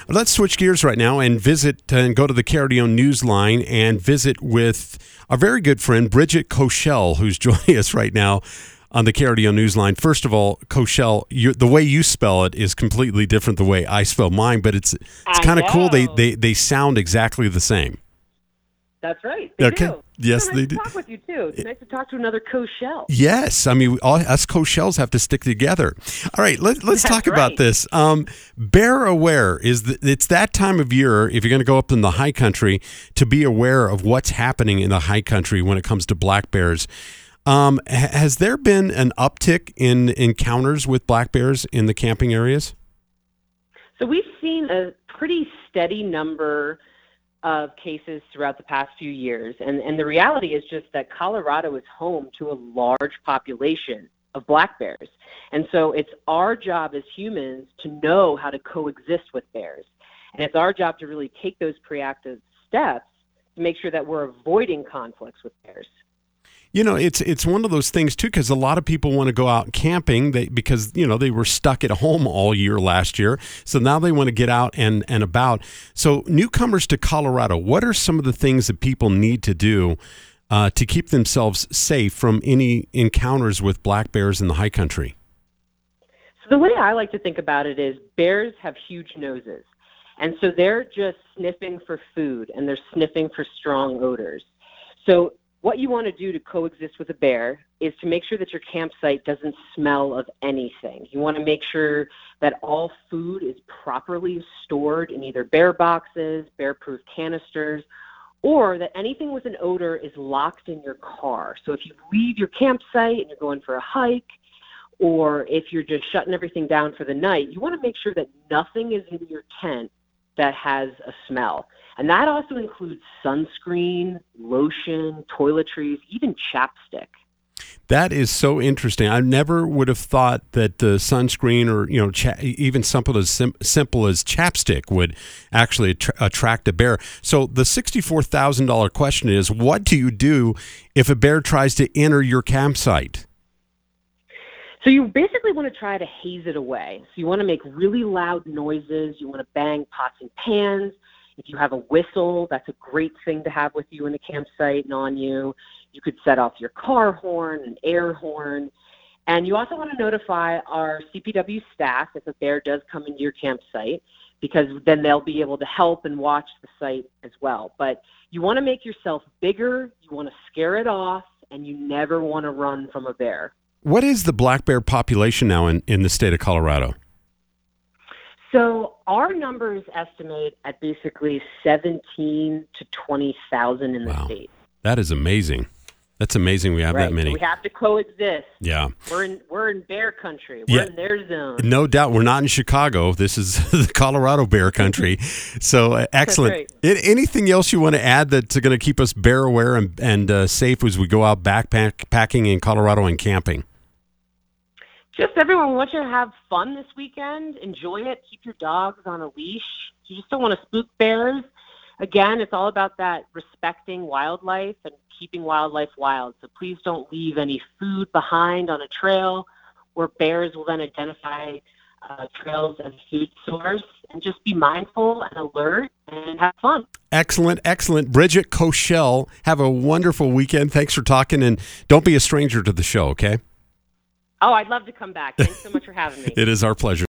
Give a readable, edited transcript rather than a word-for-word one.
Let's switch gears right now and visit and go to the Carrion Newsline and visit with our very good friend, Bridget Koshel, who's joining us right now on the Carrion Newsline. First of all, Koshel, the way you spell it is completely different the way I spell mine, but it's kind of cool. They sound exactly the same. That's right. They do. Yes, it's they nice do. To talk with you too. It's nice to talk to another Koshel. Yes, I mean, us Koshels have to stick together. All right, let's talk about this. Bear aware it's that time of year, if you're going to go up in the high country, to be aware of what's happening in the high country when it comes to black bears. Has there been an uptick in encounters with black bears in the camping areas? So we've seen a pretty steady number of cases throughout the past few years. And the reality is just that Colorado is home to a large population of black bears. And so it's our job as humans to know how to coexist with bears. And it's our job to really take those proactive steps to make sure that we're avoiding conflicts with bears. You know, it's one of those things, too, because a lot of people want to go out camping because, they were stuck at home all year last year. So now they want to get out and about. So newcomers to Colorado, what are some of the things that people need to do to keep themselves safe from any encounters with black bears in the high country? So the way I like to think about it is bears have huge noses. And so they're just sniffing for food and they're sniffing for strong odors. So what you want to do to coexist with a bear is to make sure that your campsite doesn't smell of anything. You want to make sure that all food is properly stored in either bear boxes, bear-proof canisters, or that anything with an odor is locked in your car. So if you leave your campsite and you're going for a hike, or if you're just shutting everything down for the night, you want to make sure that nothing is in your tent that has a smell. And that also includes sunscreen, lotion, toiletries, even chapstick. That is so interesting. I never would have thought that the sunscreen or even simple as chapstick would actually attract a bear. So the $64,000 question is, what do you do if a bear tries to enter your campsite? So you basically want to try to haze it away. So you want to make really loud noises. You want to bang pots and pans. If you have a whistle, that's a great thing to have with you in the campsite and on you. You could set off your car horn, an air horn. And you also want to notify our CPW staff if a bear does come into your campsite, because then they'll be able to help and watch the site as well. But you want to make yourself bigger, you want to scare it off, and you never want to run from a bear. What is the black bear population now in the state of Colorado? So our numbers estimate at basically 17 to 20,000 in the state. That is amazing. That's amazing we have that many. So we have to coexist. Yeah. We're in bear country. We're in their zone. No doubt. We're not in Chicago. This is the Colorado bear country. So excellent. Anything else you want to add that's going to keep us bear aware and safe as we go out backpacking in Colorado and camping? Just everyone, we want you to have fun this weekend. Enjoy it. Keep your dogs on a leash. You just don't want to spook bears. Again, it's all about that respecting wildlife and keeping wildlife wild. So please don't leave any food behind on a trail where bears will then identify trails as food source. And just be mindful and alert and have fun. Excellent, excellent. Bridget Koshel, have a wonderful weekend. Thanks for talking, and don't be a stranger to the show, okay? Oh, I'd love to come back. Thanks so much for having me. It is our pleasure.